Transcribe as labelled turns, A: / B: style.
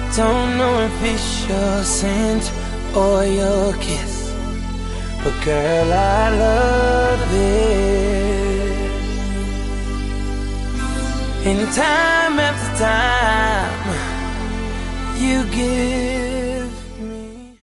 A: Don't know if it's your scent or your kiss, but girl, I love it. And time after time, you give